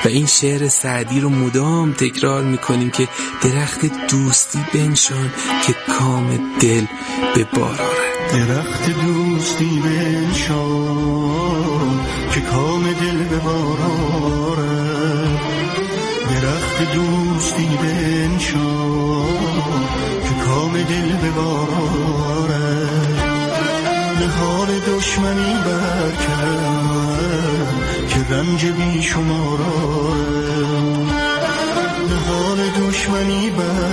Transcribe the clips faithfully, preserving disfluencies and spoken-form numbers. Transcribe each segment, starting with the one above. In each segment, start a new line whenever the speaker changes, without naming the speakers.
و این شعر سعدی رو مدام تکرار میکنیم که درخت دوستی بنشان که کام دل به بار آرد.
درخت دوستی بنشان که کام دل به بار آرد. درخت دوستی بنشان که کام دل به بار آرد. نهال دشمنی برکن که رنج بی شمار آرد. نهال دشمنی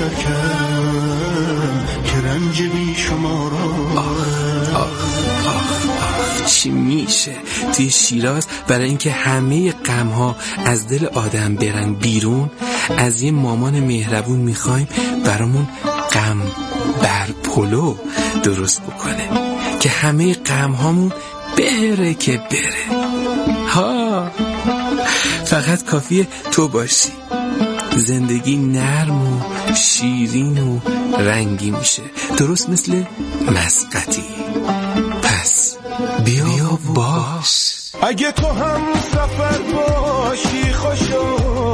برکن که رنج بی شمار آرد.
آخ آخ آخ چی میشه توی شیراز برای اینکه همه غم‌ها از دل آدم برن بیرون، از یه مامان مهربون میخوایم برامون غم بر پلو درست بکنه که همه غم‌هامون بره که بره. ها فقط کافیه تو باشی، زندگی نرم و شیرین و رنگی میشه، درست مثل مسقطی. پس بیا, بیا باش.
اگه تو هم سفر باشی خوشا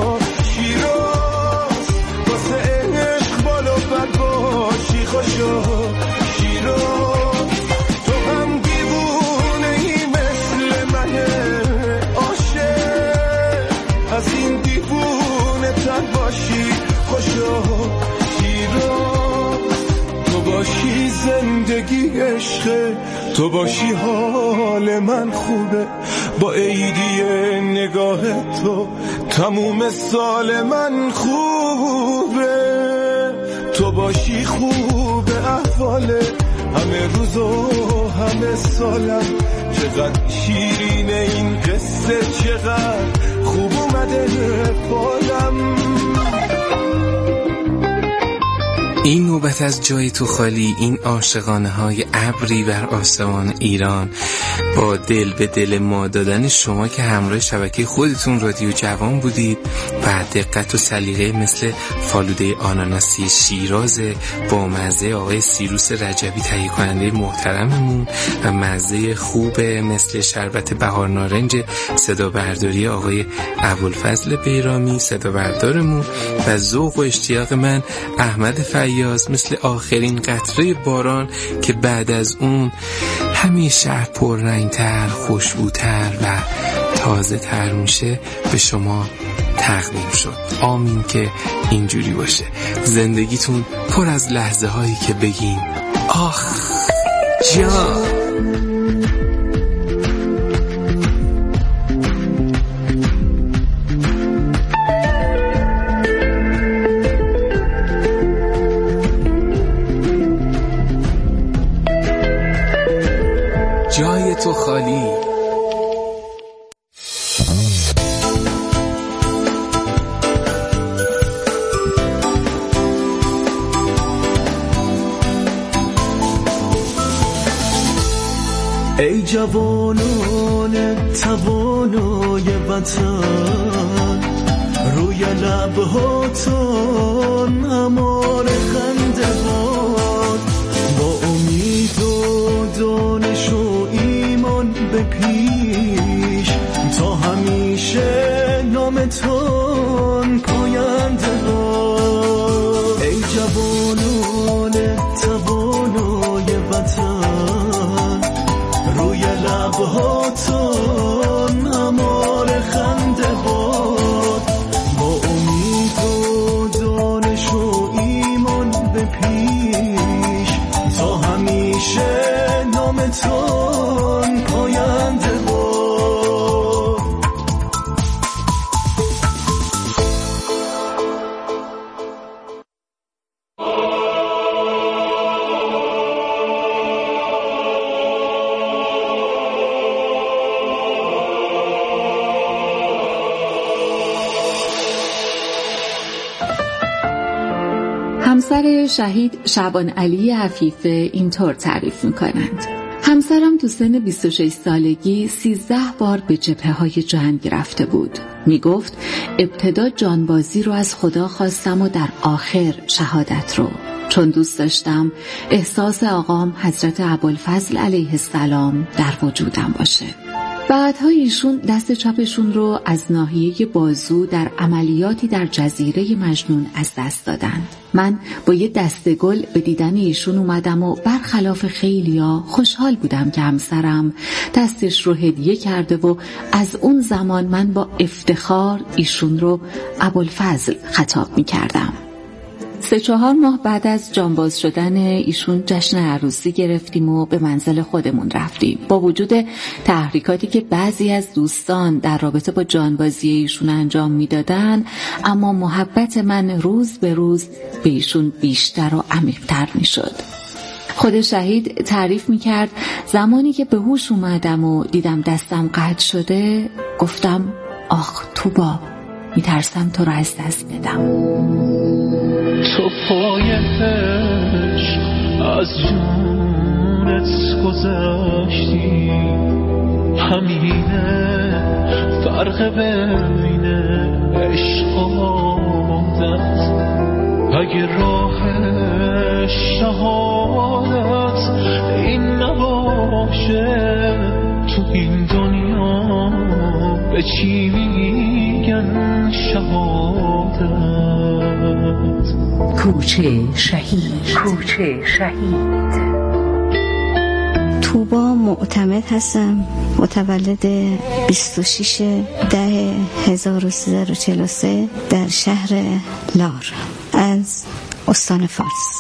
شیراز، واسه عشق بالا پر باشی خوشا شیراز. تو هم دیوونه ای مثل منه عاشق، از این دیوونه تر باشی خوشا شیراز. تو باشی زندگی عشقه، تو باشی حال من خوبه، با عیدی نگاه تو تموم سال من خوبه. تو باشی خوبه احواله همه روز و همه سالم. چقدر شیرینه این قصه، چقدر خوب اومده بالم.
این نوبت از جای تو خالی، این عاشقانه های ابری بر آسمان ایران با دل به دل ما دادن شما که همراه شبکه خودتون رادیو جوان بودید و دقت و سلیقه مثل فالوده آناناسی شیراز با مزه آقای سیروس رجبی تهیه کننده محترممون و مزه خوب مثل شربت بهار نارنج صدا برداری آقای ابوالفضل بیرامی صدا بردارمون و ذوق و اشتیاق من احمد فیاض مثل آخرین قطره باران که بعد از اون همه شهر پررنگتر، خوشبوتر و تازه تر میشه به شما تقدیم شد. آمین که اینجوری باشه. زندگیتون پر از لحظه هایی که بگین آخ جان. جای تو خالی.
ای جوانان توانای وطن، روی لبهاتون امار خنده باد، با امید و دانش و ایمان به پیش، تا همیشه نامتون پاینده باد. ای جوانان توانای وطن، روی لبهاتون امار خنده باد، با امید و دانش و ایمان به پیش، تا همیشه نامتون پاینده باد.
همسر شهید شعبان علی عفیفه اینطور تعریف می‌کنند: همسرم تو سن بیست و شش سالگی سیزده بار به جبهه‌های جنگ رفته بود. میگفت ابتدا جانبازی رو از خدا خواستم و در آخر شهادت رو، چون دوست داشتم احساس آقام حضرت ابوالفضل علیه السلام در وجودم باشه. بعدها ایشون دست چپشون رو از ناحیه بازو در عملیاتی در جزیره مجنون از دست دادن. من با یه دسته گل به دیدن ایشون اومدم و برخلاف خیلیا خوشحال بودم که همسرم دستش رو هدیه کرده و از اون زمان من با افتخار ایشون رو ابوالفضل خطاب می کردم. سه چهار ماه بعد از جانباز شدن ایشون جشن عروسی گرفتیم و به منزل خودمون رفتیم. با وجود تحریکاتی که بعضی از دوستان در رابطه با جانبازی ایشون انجام میدادن، اما محبت من روز به روز به ایشون بیشتر و عمیق‌تر میشد. خود شهید تعریف میکرد زمانی که به هوش اومدم و دیدم دستم قطع شده، گفتم آخ توبا، میترسم تو رو از دست بدم.
تو پای عشق از جونت گذشتی، همینه فرق بین عشق و عادت. اگه راه شهادت این نباشه، تو این دنیا به چی میگن شهادت؟
کوچه شهید، کوچه شهید.
توبا معتمد هستم، متولد بیست و شش ده هزار و سیصد و چهل و سه در شهر لار از استان فارس.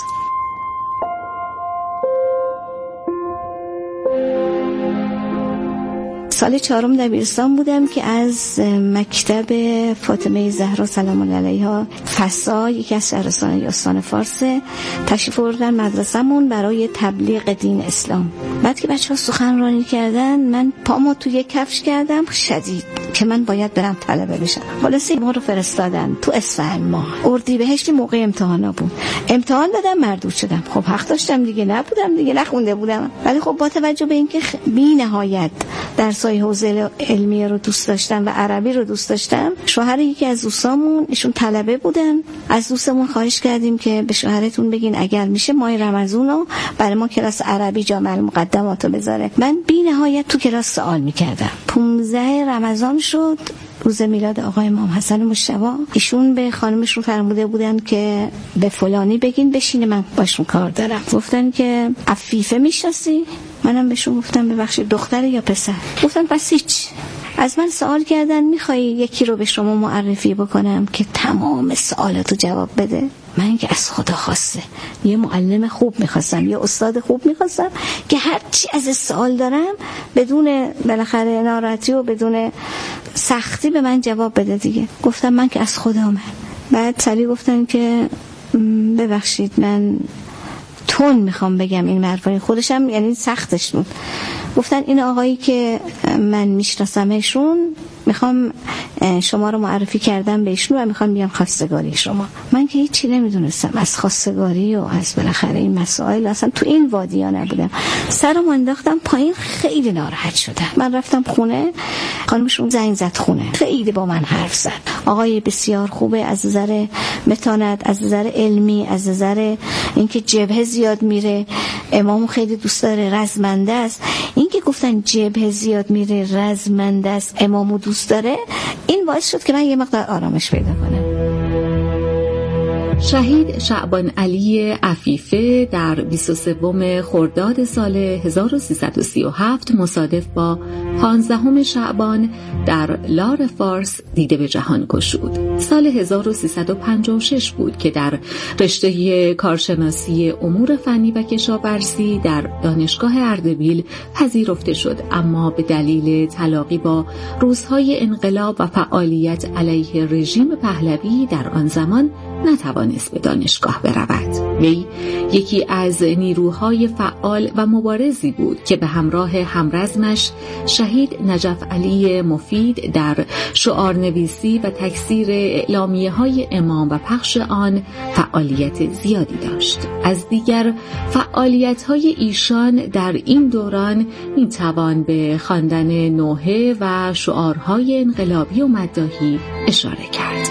سال چهارم دبیرستان بودم که از مکتب فاطمه زهرا سلام الله علیها فسا، یکی از شهرستان استان فارس، تشریف آوردن مدرسه‌مون برای تبلیغ دین اسلام. بعد که بچه‌ها سخنرانی کردن، من پامو توی کفش کردم شدید که من باید برم طلبه بشم. خلاصه ما رو فرستادن تو اصفهان. ما اردیبهشت موقع امتحانا بود، امتحان دادم مردود شدم. خب حق داشتم دیگه، نبودم دیگه، نخونده بودم. ولی خب با توجه به اینکه بی‌نهایت درسای حوزه علمیه رو دوست داشتم و عربی رو دوست داشتم، شوهر یکی از دوستامون، ایشون طلبه بودن، از دوستمون خواهش کردیم که به شوهرتون بگین اگر میشه ماه رمضان رو برای ما کلاس عربی جامع المقدمات رو بذاره. من بی‌نهایت تو کلاس سوال میکردم. پانزده رمضان شد، روز میلاد آقای امام حسن مجتبی. ایشون به خانمشون فرموده بودن که به فلانی بگین بشینه، من باشون کار دارم. گفتن که عفیفه میشناسی؟ منم بهشون گفتم ببخشید دختر یا پسر؟ گفتن پس هیچ. از من سوال کردن میخوای یکی رو به شما معرفی بکنم که تمام سوالاتو جواب بده؟ من که از خدا خواسته یه معلم خوب میخواستم، یه استاد خوب میخواستم که هر چی از سوال دارم بدون بالاخره ناراحتی و بدون سختی به من جواب بده دیگه. گفتم من که از خدا من. بعد سری گفتن که ببخشید من تون میخوام بگم این حرفا، خودشم یعنی سختش بود. گفتن این آقایی که من میشناسمشون، میخوام شما رو معرفی کردم بهشون و میخوام بیام خواستگاری شما. من که هیچی نمیدونستم از خواستگاری و از بالاخره این مسائل، اصلا تو این وادیا نبودم. سرم انداختم پایین، خیلی ناراحت شدم. من رفتم خونه، خانمشون زنگ زد خونه، خیلی با من حرف زد. آقای بسیار خوبه، از نظر متانت، از نظر علمی، از نظر اینکه جبهه زیاد میره، امامو خیلی دوست داره، رزمنده است. اینکه گفتن جبهه زیاد میره، رزمنده است، امامو دوست داره، این باعث شد که من یه مقدار آرامش پیدا کنم.
شهید شعبان علی عفیفه در بیست و سوم خرداد سال هزار و سیصد و سی و هفت مصادف با پانزدهم شعبان در لار فارس دیده به جهان گشود. سال هزار و سیصد و پنجاه و شش بود که در رشته کارشناسی امور فنی و کشاورزی در دانشگاه اردبیل پذیرفته شد، اما به دلیل تلاقی با روزهای انقلاب و فعالیت علیه رژیم پهلوی در آن زمان نتوانست به دانشگاه برود. وی یکی از نیروهای فعال و مبارزی بود که به همراه همرزمش شهید نجف علی مفید در شعارنویسی و تکثیر اعلامیه‌های امام و پخش آن فعالیت زیادی داشت. از دیگر فعالیت‌های ایشان در این دوران میتوان به خواندن نوحه و شعارهای انقلابی و مداحی اشاره کرد.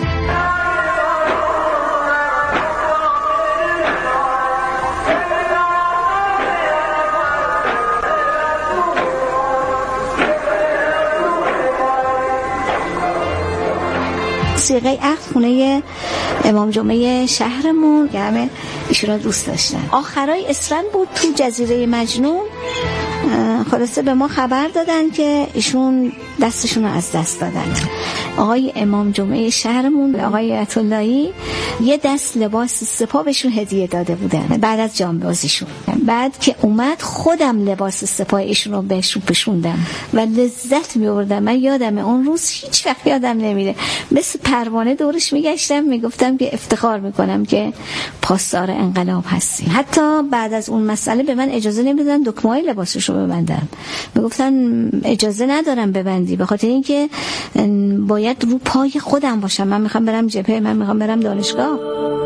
صیغه عقد خونه امام جمعه شهرمون که همه ایشون رو دوست داشتن. آخرای اسفند بود تو جزیره مجنون خلاصه به ما خبر دادن که ایشون دستشون رو از دست دادن. آقای امام جمعه شهرمون آقای آیت اللهی یه دست لباس سپاه بهشون هدیه داده بودن بعد از جانبازیشون. بعد که اومد خودم لباس سپاه ایشون رو بهشون پوشوندم و لذت می‌بردم. من یادم اون روز هیچ وقت یادم نمیره، مثل پروانه دورش میگشتم میگفتم که افتخار میکنم که پاسدار انقلاب هستیم. حتی بعد از اون مسئله به من اجازه نمیدادن دکمه‌های لباسشو ببندم، میگفتن اجازه ندارم ببندی به خاطر اینکه باید رو پای خودم باشم. من میخوام برم جبهه، من میخوام برم دانشگاه.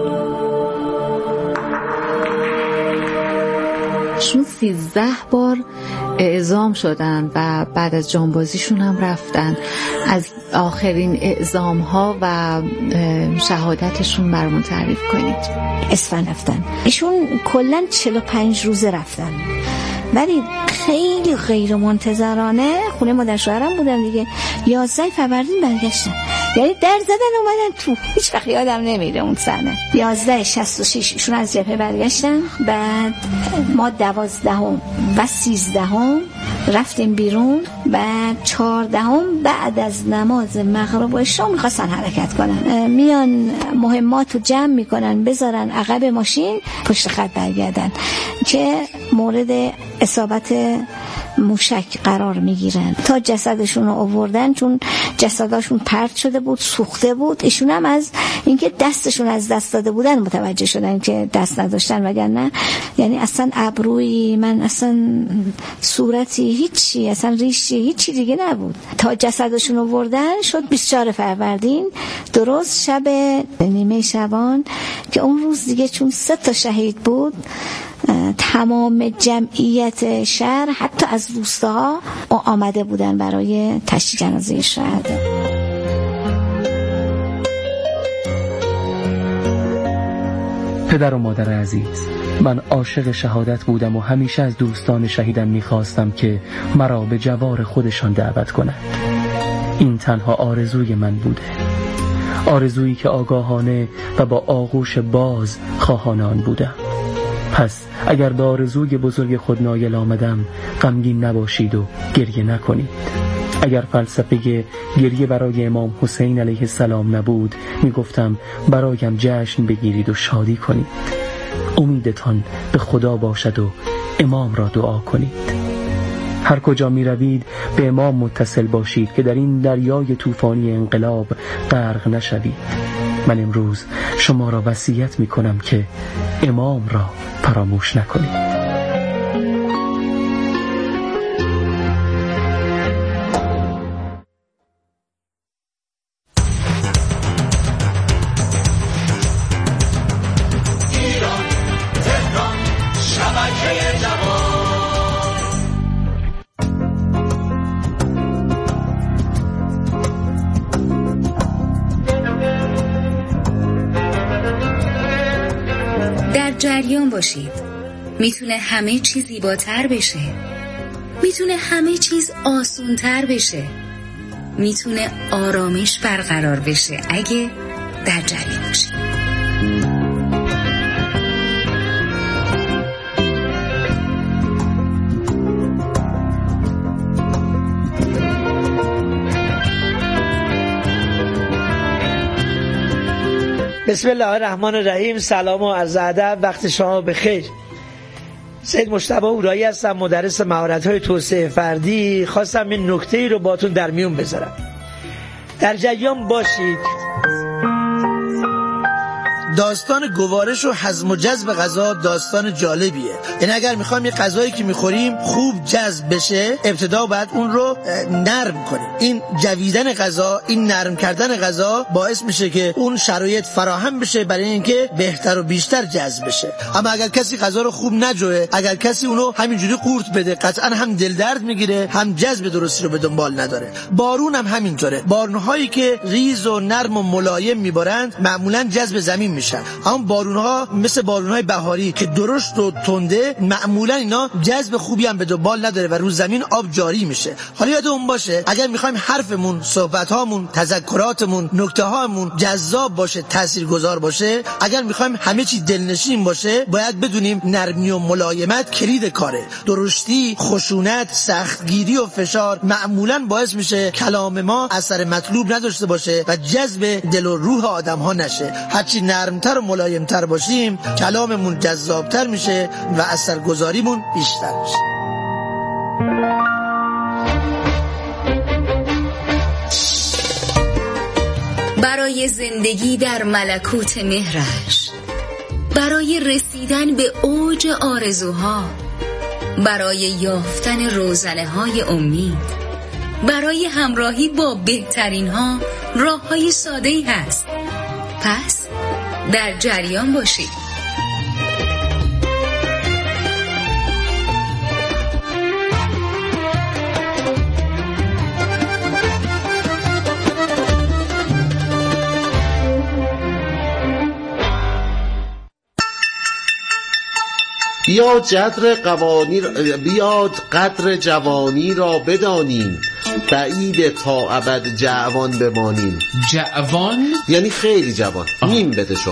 شون سیزده بار اعزام شدن و بعد از جانبازیشون هم رفتن. از آخرین اعزام ها و شهادتشون برامون تعریف کنید.
اسفند رفتن ایشون کلن چهل و پنج روزه رفتن، ولی خیلی غیر منتظرانه خونه مادر شوهرم بودم دیگه، یازده فروردین برگشتن. یعنی در زدن اومدن تو، هیچ وقت یادم نمیره اون صحنه. یازده شصت و شش ایشون از جبهه برگشتن. بعد ما دوازدهم و سیزدهم رفتیم بیرون. بعد چهاردهم بعد از نماز مغرب و عشا میخواستن حرکت کنن، میان مهماتو جمع میکنن بذارن عقب ماشین پشت خط برگردن که مورد اصابت موشک قرار میگیرن تا جسدشون رو آوردن، چون جسداشون پرت شده بود، سوخته بود. ایشون هم از اینکه دستشون از دست داده بودن متوجه شدن که دست نداشتن، وگرنه یعنی اصلا ابرویی من اصلا صورتی هیچی اصلا ریشی هیچی دیگه نبود. تا جسدشون آوردن شد بیست و چهار فروردین، درست شب نیمه شبان که اون روز دیگه چون سه تا شهید بود تمام جمعیت شهر حتی از روستاها آمده بودن برای تشییع جنازه شهدا.
پدر و مادر عزیز، من عاشق شهادت بودم و همیشه از دوستان شهیدم میخواستم که مرا به جوار خودشان دعوت کنند. این تنها آرزوی من بوده، آرزویی که آگاهانه و با آغوش باز خواهان آن بودم. پس اگر به آرزوی بزرگ خود نایل آمدم غمگین نباشید و گریه نکنید. اگر فلسفه گریه برای امام حسین علیه السلام نبود میگفتم برایم جشن بگیرید و شادی کنید. امیدتان به خدا باشد و امام را دعا کنید. هر کجا می روید به امام متصل باشید که در این دریای طوفانی انقلاب غرق نشوید. من امروز شما را وصیت می کنم که امام را فراموش نکنید.
جریان باشید. میتونه همه چیز زیباتر بشه، میتونه همه چیز آسونتر بشه، میتونه آرامش برقرار بشه اگه در جریان باشید.
بسم الله الرحمن الرحیم. سلام و عرض ادب، وقت شما بخیر. سید مجتبی اورایی هستم، مدرس مهارت‌های توسعه فردی. خواستم این نکته‌ای رو باهاتون در میون بذارم. در جریان باشید. داستان گوارش و هضم و جذب غذا داستان جالبیه. یعنی اگر میخوایم یه غذایی که میخوریم خوب جذب بشه، ابتدا باید اون رو نرم کنیم. این جویدن غذا، این نرم کردن غذا باعث میشه که اون شرایط فراهم بشه برای اینکه بهتر و بیشتر جذب بشه. اما اگر کسی غذا رو خوب نجوه، اگر کسی اونو همینجوری قورت بده، قطعا هم دل درد میگیره، هم جذب درستی رو به دنبال نداره. بارون هم همینطوره. بارونهایی که ریز و نرم و ملایم میبارند معمولا جذب زمین میشه. میشن. اما بارونها مثل بارونهای بهاری که درشت و تنده، معمولا اینا جذب خوبی هم به دنبال نداره و رو زمین آب جاری میشه. حالا یادمون باشه اگر میخوایم حرفمون، صحبت‌هامون، تذکراتمون، نکته‌هامون جذاب باشه، تاثیرگذار باشه، اگر میخوایم همه چی دلنشین باشه، باید بدونیم نرمی و ملایمت کلید کاره. درشتی، خشونت، سختگیری و فشار معمولا باعث میشه کلام ما اثر مطلوب نداشته باشه و جذب دل و روح آدم‌ها نشه. هرچی نرمتر و ملایمتر باشیم، کلاممون جذابتر میشه و اثرگذاریمون بیشتر میشه.
برای زندگی در ملکوت مهرش، برای رسیدن به اوج آرزوها، برای یافتن روزنه های امید، برای همراهی با بهترین ها راه های ساده ای هست. پس در جریان باشید.
بیاد جدر قوانی بیاد قدر جوانی را بدانیم، بعید تا ابد جوان بمانیم.
جوان
یعنی خیلی جوان. آه. نیم بده شما.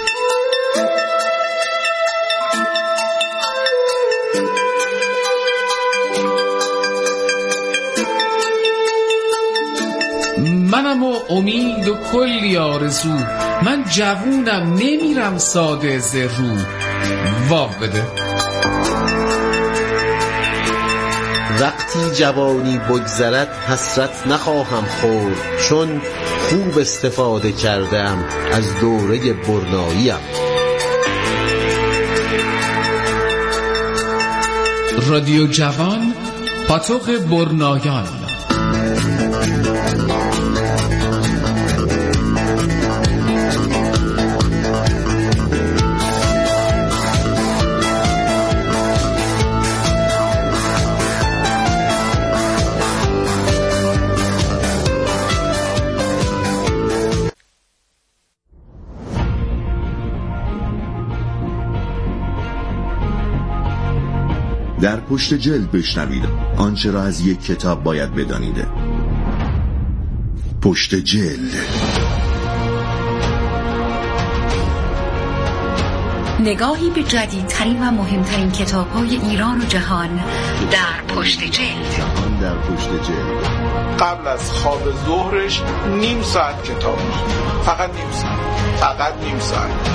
منم و امید و کلی آرزو، من جوونم نمیرم ساده ز رو. واو بده.
وقتی جوانی بگذرد حسرت نخواهم خورد، چون خوب استفاده کردم از دوره برناییم.
رادیو جوان، پاتوق برنایان.
در پشت جلد بشنوید آنچه را از یک کتاب باید بدانید. پشت جلد.
نگاهی به جدیدترین و مهمترین کتاب‌های ایران و جهان در پشت جلد.
جهان در پشت جلد.
قبل از خواب ظهرش نیم ساعت کتاب می‌خونه. فقط نیم ساعت. فقط نیم ساعت.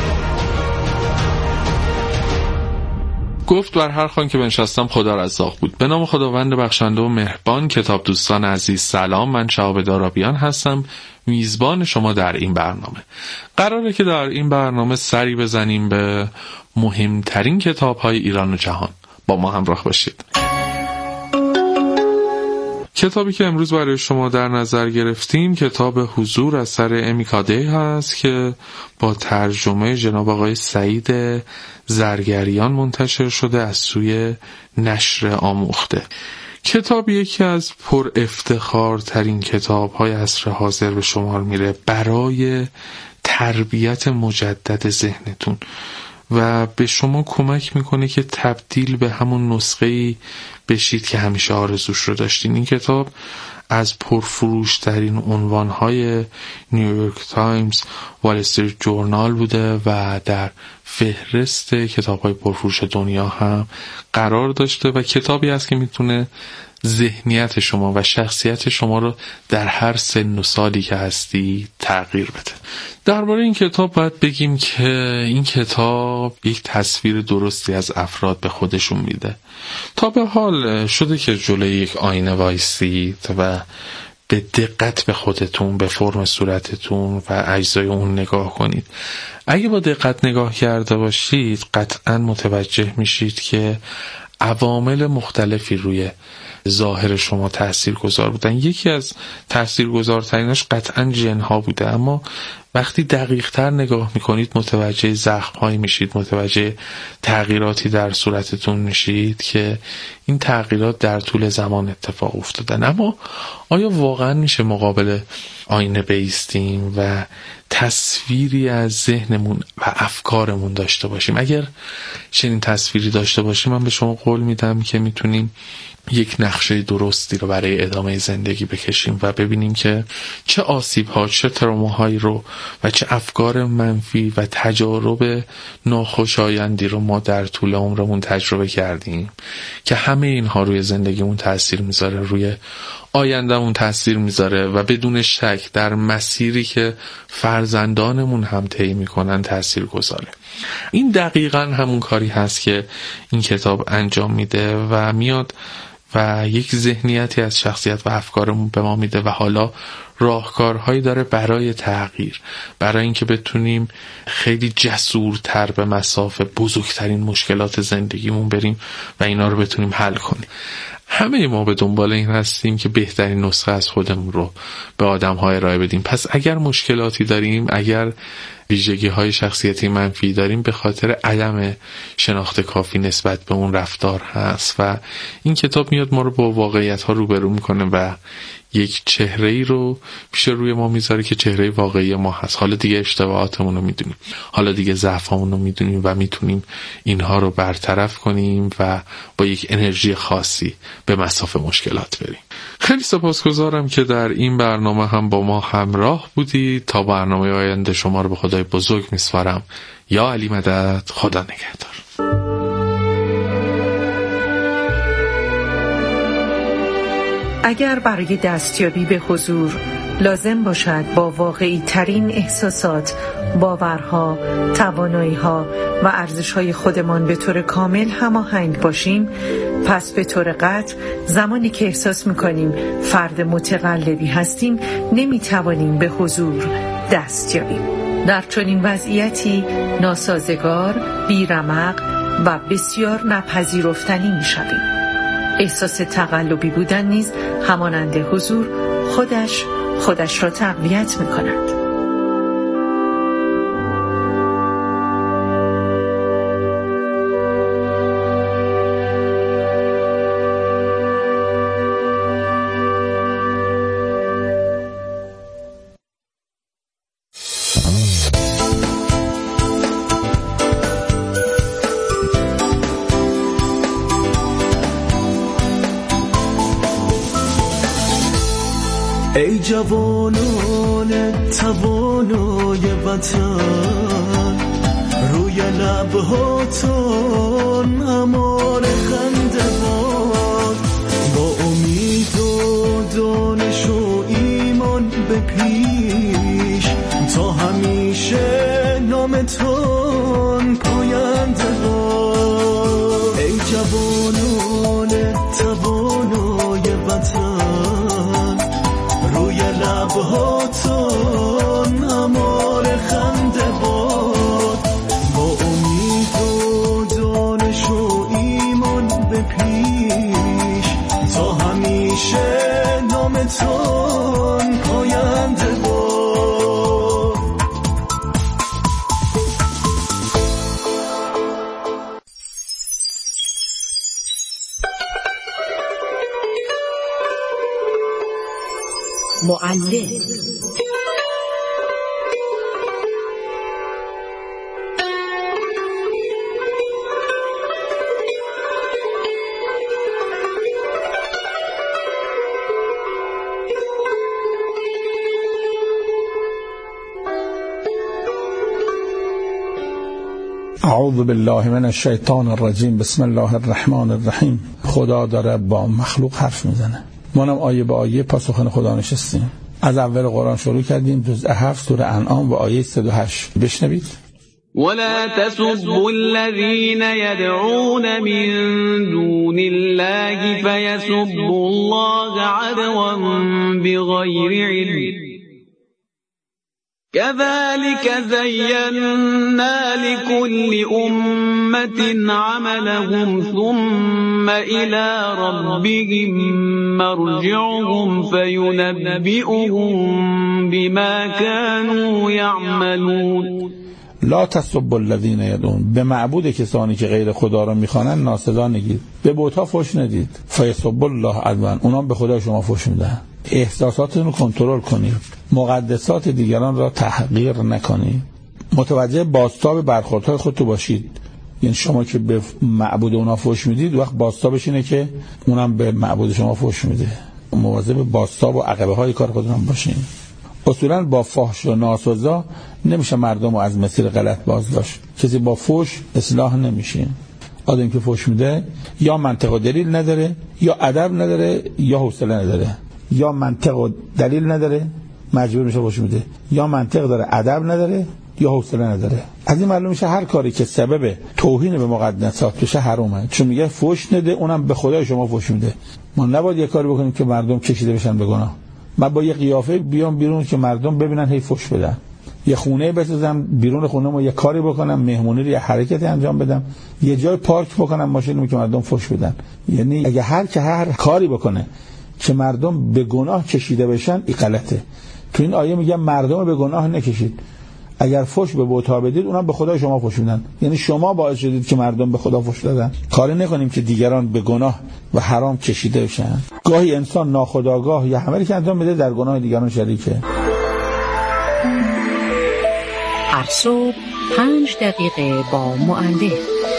گفت بر هر خوان که بنشستم خدا رزاق بود. به نام خداوند بخشنده و مهربان. کتاب دوستان عزیز سلام، من شهاب دارابیان هستم، میزبان شما در این برنامه. قراره که در این برنامه سری بزنیم به مهمترین کتاب‌های ایران و جهان. با ما همراه باشید. کتابی که امروز برای شما در نظر گرفتیم کتاب حضور اثر امی کادی هست که با ترجمه جناب آقای سعید زرگریان منتشر شده از سوی نشر آموخته. کتاب یکی از پر افتخارترین کتاب‌های عصر حاضر به شمار میره برای تربیت مجدد ذهنتون و به شما کمک میکنه که تبدیل به همون نسخه‌ای بشید که همیشه آرزوش رو داشتین. این کتاب از پرفروشترین عنوانهای نیویورک تایمز، وال استریت جورنال بوده و در فهرست کتاب‌های پرفروش دنیا هم قرار داشته و کتابی است که میتونه ذهنیت شما و شخصیت شما رو در هر سن و سالی که هستی تغییر بده. درباره این کتاب باید بگیم که این کتاب یک تصویر درستی از افراد به خودشون میده. تا به حال شده که جلوی یک آینه وایسید و به دقت به خودتون، به فرم صورتتون و اجزای اون نگاه کنید؟ اگه با دقت نگاه کرده باشید قطعاً متوجه میشید که عوامل مختلفی روی ظاهر شما تاثیرگذار بودن. یکی از تاثیرگذارتریناش قطعاً ژن‌ها بوده، اما وقتی دقیق‌تر نگاه میکنید متوجه زخم‌هایی میشید، متوجه تغییراتی در صورتتون میشید که این تغییرات در طول زمان اتفاق افتادن. اما آیا واقعا میشه مقابل آینه بایستیم و تصویری از ذهنمون و افکارمون داشته باشیم؟ اگر چنین تصویری داشته باشیم، من به شما قول میدم که میتونیم یک نقشه درستی رو برای ادامه زندگی بکشیم و ببینیم که چه آسیب‌ها، چه تروماهایی رو و چه افکار منفی و تجارب ناخوشایندی رو ما در طول عمرمون تجربه کردیم که همه اینها روی زندگیمون تأثیر میذاره، روی آیندهمون تأثیر میذاره و بدون شک در مسیری که فرزندانمون هم طی میکنن تأثیر گذاره. این دقیقاً همون کاری هست که این کتاب انجام میده و میاد و یک ذهنیتی از شخصیت و افکارمون به ما میده و حالا راهکارهایی داره برای تغییر، برای اینکه بتونیم خیلی جسورتر به مصاف بزرگترین مشکلات زندگیمون بریم و اینا رو بتونیم حل کنیم. همه ما به دنبال این هستیم که بهترین نسخه از خودمون رو به آدم‌ها ارائه بدیم. پس اگر مشکلاتی داریم، اگر ویژگی‌های شخصیتی منفی داریم، به خاطر عدم شناخت کافی نسبت به اون رفتار هست و این کتاب میاد ما رو با واقعیت‌ها روبرو میکنه و یک چهره‌ای رو پیش روی ما میذاره که چهره واقعی ما هست. حالا دیگه اشتباهاتمون رو میدونیم، حالا دیگه ضعفامون رو میدونیم و میتونیم اینها رو برطرف کنیم و با یک انرژی خاصی به مصاف مشکلات بریم. خیلی سپاسگزارم که در این برنامه هم با ما همراه بودید. تا برنامه آینده شما رو به خدای بزرگ میسپارم. یا علی مدد. خدا نگهدار.
اگر برای دستیابی به حضور لازم باشد با واقعی ترین احساسات، باورها، توانایی‌ها و ارزش‌های خودمان به طور کامل هماهنگ باشیم، پس به طور قطع زمانی که احساس می‌کنیم فرد متقلبی هستیم، نمی‌توانیم به حضور دست یابیم. در چنین وضعیتی ناسازگار، بی‌رمق و بسیار نپذیرفتنی می‌شویم. احساس تقلبی بودن نیز همانند حضور خودش خودش را تقویت می کند.
ای جوانان توانای وطن، روی لبهاتون امان خنده باد، با امید و دانش و ایمان به پیش، تا همیشه نامتون پاینده باد. ای جوانان توانای وطن، روی لبهاتون امان خنده باد، با امید و دانش و ایمان به پیش، تا همیشه نامتون پاینده باد.
معلم
اعوذ بالله من الشیطان الرجیم. بسم الله الرحمن الرحیم. خدا داره با مخلوق حرف میزنه، منم آیه به آیه پاسخ خدا نشستیم. از اول قرآن شروع کردیم، جزء هفت سوره انعام و آیه صد و هشت. بشنوید.
ولا تسبوا الذين يدعون من دون الله فيسبوا الله عدوا بغير علم كذلك زينا لكل أمة عملهم ثم إلى ربهم مرجعهم فينبئهم بما كانوا يعملون.
لا تسبوا الذین یدعون، به معبود کسانی که غیر خدا را میخوانند ناسزا نگید، به بت‌ها فحش ندید. فیسبوا الله عدوا، اونا به خدا شما فحش میدن. احساساتتون رو کنترل کنید، مقدسات دیگران را تحقیر نکنید، متوجه بازتاب برخوردهای خودتون باشید. یعنی شما که به معبود اونا فحش میدید، وقت بازتابش اینه که اونم به معبود شما فحش میده. مواظب بازتاب و عقبه های کار خودتون باشین. اصولا با فحش و ناسزا نمیشه مردم رو از مسیر غلط باز داشت. کسی با فحش اصلاح نمیشه. آدمی که فحش میده یا منطق و دلیل نداره، یا ادب نداره، یا حوصله نداره. یا منطق و دلیل نداره مجبور میشه فحش میده، یا منطق داره ادب نداره، یا حوصله نداره. از این معلوم میشه هر کاری که سبب توهین به مقدسات بشه حرامه، چون میگه فحش نده، اونم به خدای شما فحش میده. ما نباید یه کاری بکنیم که مردم کشیده بشن به گناه. من با یه قیافه بیام بیرون که مردم ببینن هی فحش بدن، یه خونه بسازم بیرون خونه ما یه کاری بکنم، مهمونی رو یه حرکتی انجام بدم، یه جای پارک بکنم ماشینم که مردم فحش بدن. یعنی اگه هر که هر کاری بکنه که مردم به گناه کشیده بشن، این غلطه. تو این آیه میگه مردم به گناه نکشید. اگر فحش به بت‌ها بدید، اونها به خدا شما فحش میدن. یعنی شما باعث شدید که مردم به خدا فحش دادن. کاری نکنیم که دیگران به گناه و حرام کشیده بشن. گاهی انسان ناخودآگاه یا عملی که انجام بده در گناه دیگران شریکه.
هر صبح پنج دقیقه با مؤلف.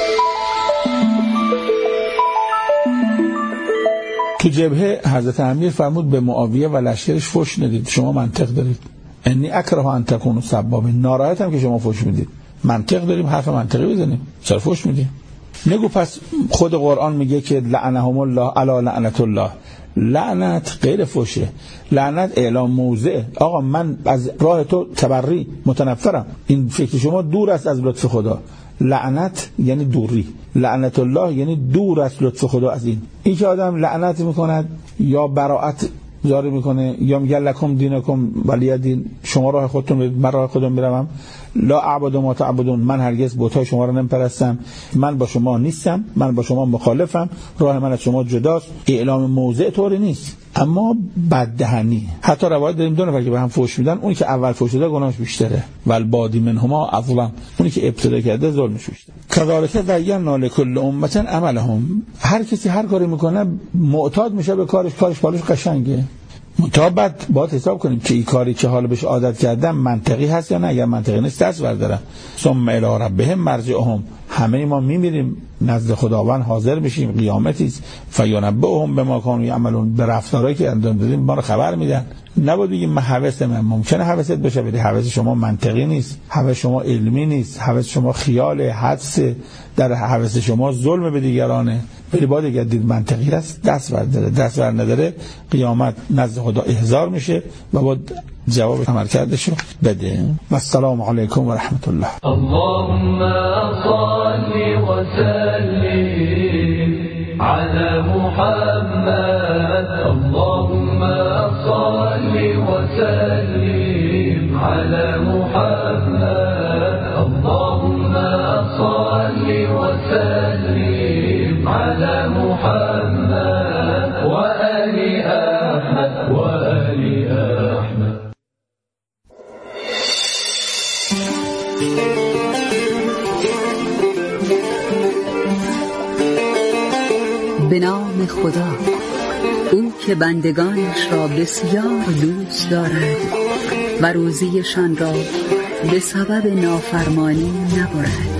تو جبهه حضرت امیر فرمود به معاویه و لشکرش فحش ندید. شما منطق دارید. انی اکره ان تکونوا سبابین، ناراحتم که شما فحش میدید. منطق داریم، حرف منطقی بزنیم، چرا فحش میدیم؟ نگو پس خود قرآن میگه که لعنهم الله علی لعنت الله. لعنت غیر فحشه، لعنت اعلام موضع. آقا من از راه تو تبری متنفرم، این فکر شما دور است از لطف خدا. لعنت یعنی دوری، لعنت الله یعنی دور از لطف خدا. از این این که آدم لعنت میکند یا براءت جاری میکنه یا میگه لکم دینکم ولی دین، شما راه خودتون برید من راه خودم میروم. لا اعبد ما تعبدون، من هرگز بت‌های شما رو نمیپرستم، من با شما نیستم، من با شما مخالفم، راه من از شما جداست. اعلام موضع طوری نیست، اما بددهنی. حتی روایت داریم دو نفر که به هم فحش میدن، اونی که اول فحش داده گناهش بیشتره، والبادی منهما اظلم، اونی که ابتدا کرده ظلمش بیشتره. کذالک زینا لکل امه عملهم، هر کسی هر کاری میکنه معتاد میشه به کارش، کارش بالش قشنگه. مطابقت باید حساب کنیم که این کاری که حالا بهش عادت کردم منطقی هست یا نه. اگر منطقی نیست دست بردارم. ثم الی ربهم مرجعهم، همه ما میمیریم نزد خداوند حاضر میشیم، قیامتی است. فینبئهم بما کانوا یعملون، به رفتارهایی که انجام دادیم ما رو خبر میدن. نباید بگیم من هوس من، ممکنه هوست بشه ولی هوس شما منطقی نیست، هوس شما علمی نیست، هوس شما خیال حدس، در هوس شما ظلم به دیگرانه. ولی باید اگر دید منطقی است دست برداره، دست بر نداره قیامت نزد خدا احضار میشه و باید جواب عمل کردشو بده. السلام علیکم و رحمت الله.
اللهم صل و سلم على محمد. اللهم صل و سلم على محمد. اللهم صل و سلم على محمد و آل احمد و آل احمد.
به نام خدا، او که بندگانش را بسیار دوست دارد و روزیشان را به سبب نافرمانی نبرد.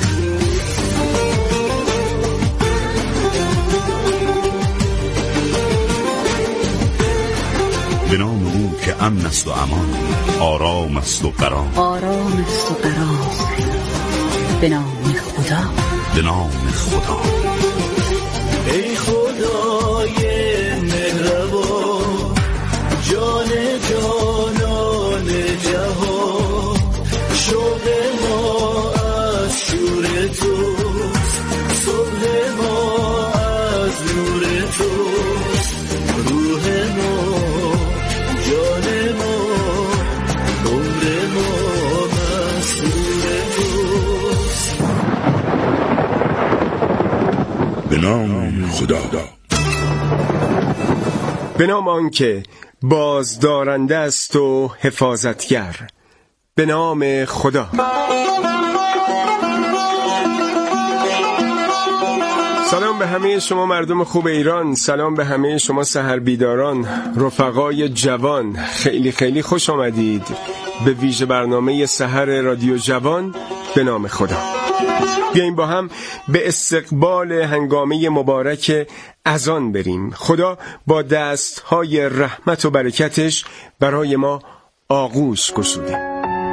به نام او که امن است و امان، آرام است و قرار،
آرام است و قرار. به نام خدا،
به نام خدا.
ای خدای مهربان، جان جانان جهان، شوق ما از شور توست، صبح ما از نور توست، روح ما جان ما عمر ما مسئول توست.
به نام خدا.
به نام آنکه بازدارنده است و حفاظتگر. به نام خدا. سلام به همه شما مردم خوب ایران، سلام به همه شما سحر بیداران، رفقای جوان، خیلی خیلی خوش آمدید به ویژه برنامه سحر رادیو جوان به نام خدا. بیاییم با هم به استقبال هنگامه مبارک اذان بریم. خدا با دستهای رحمت و برکتش برای ما آغوش گشوده.